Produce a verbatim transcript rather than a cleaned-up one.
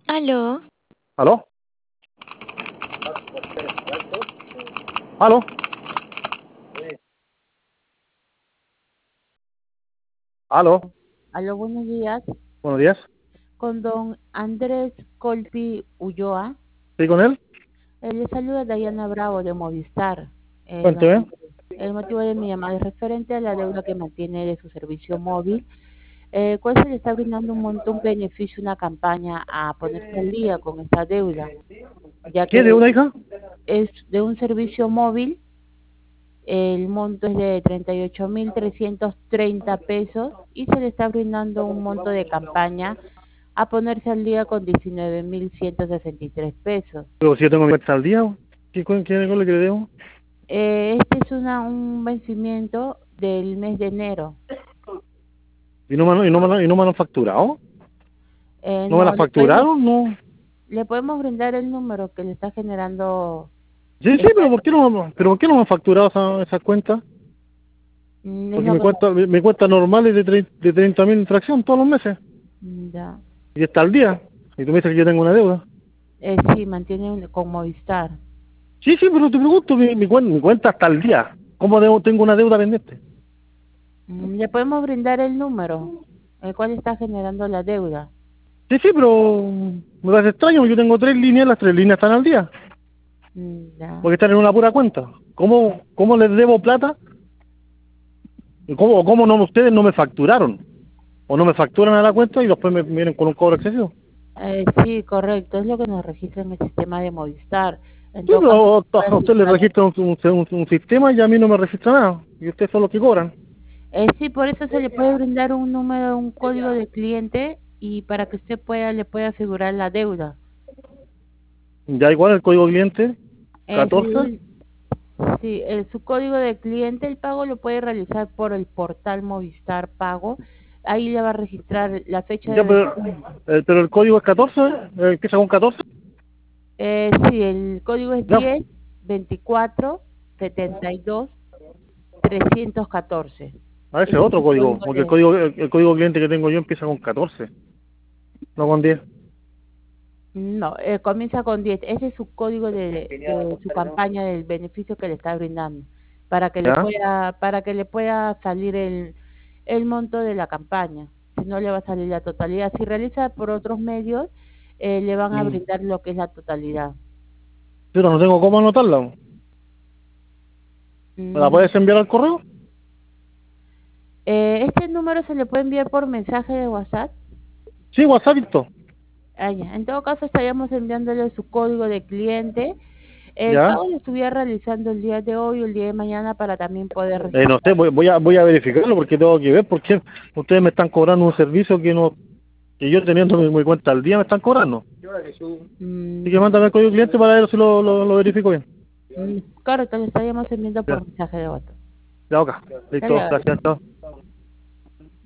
Aló, ¿Aló? ¿Aló? ¿Aló? Aló, buenos días. Buenos días. Con don Andrés Colpi Ulloa. ¿Sí con él? Eh, le saluda Dayana Bravo de Movistar. Eh, don Cuénteme. Andrés. El motivo de mi llamada es referente a la deuda que mantiene de su servicio móvil, eh, cual se le está brindando un montón de beneficio, una campaña a ponerse al día con esta deuda, ya ¿Qué que deuda, hija? es de un servicio móvil. El monto es de treinta y ocho mil trescientos treinta pesos y se le está brindando un monto de campaña a ponerse al día con diecinueve mil ciento sesenta y tres pesos. Pero si yo tengo mi cuenta al día, ¿qué, cu- qué es lo que le debo? Eh, este es una, un vencimiento del mes de enero. ¿Y no me, han- y no me, han- y no me lo han facturado? Eh, ¿No me la no, le podemos, facturaron? No. le podemos brindar el número que le está generando Sí, sí, esta, pero ¿por qué no, me- pero ¿por qué no me han facturado esa, esa cuenta? mm, es Porque lo mi que cuenta, mi, mi cuenta normal es de, tre- de treinta mil en fracción todos los meses. no- ya. Y está al día. Y tú me dices que yo tengo una deuda. Eh, sí, mantiene un- con Movistar. Sí, sí, pero te pregunto, mi, mi, cuen- mi cuenta está al día. ¿Cómo debo, tengo una deuda pendiente? Mm, le podemos brindar el número, el cual está generando la deuda. Sí, sí, pero me parece extraño, yo tengo tres líneas, las tres líneas están al día, Mm, ya. porque están en una pura cuenta. ¿Cómo, cómo les debo plata? ¿Y cómo, o cómo no ustedes no me facturaron? O no me facturan a la cuenta y después me vienen con un cobro excesivo. Eh, sí, correcto, es lo que nos registra en el sistema de Movistar. En Sí, todo caso, pero a a puede usted le registrar. registra un, un, un- un sistema y a mí no me registra nada. Y ustedes son los que cobran. Eh, sí, por eso se le puede brindar un número, un código de cliente y para que usted pueda, le pueda asegurar la deuda. Ya igual el código cliente, Es catorce. el, sí, el- su código de cliente, el pago lo puede realizar por el portal Movistar Pago. Ahí le va a registrar la fecha Ya, de pero, vencimiento. eh, pero el código es catorce, eh, empieza con catorce. Eh, sí, el código es Ya, diez veinticuatro setenta y dos trescientos catorce. a ese Ese es otro el código, código porque el de... código, el, el código cliente que tengo yo empieza con catorce, no con diez. No, eh, comienza con diez. Ese es su código de, de su campaña del beneficio que le está brindando, para que le ¿Ya? pueda, para que le pueda salir el, el monto de la campaña. Si no, le va a salir la totalidad. Si realiza por otros medios, eh, le van a Mm. brindar lo que es la totalidad. Pero no tengo cómo anotarla. ¿Me la Mm, puedes enviar al correo? eh, este número se le puede enviar por mensaje de WhatsApp. Sí, WhatsApp, listo. Ah, ya. En todo caso, estaríamos enviándole su código de cliente. El ¿Ya? pago lo estuviera realizando el día de hoy o el día de mañana para también poder Eh, no sé, registrar. voy, voy a voy a verificarlo porque tengo que ver por qué ustedes me están cobrando un servicio que no que yo teniendo mi, mi cuenta al día me están cobrando. Así que Mm, mándame el código cliente para ver si lo, lo, lo verifico bien. mm, correcto, le estaríamos enviando Ya, por mensaje de voto. ya, ok. Que Listo, le vaya gracias, bien. chao.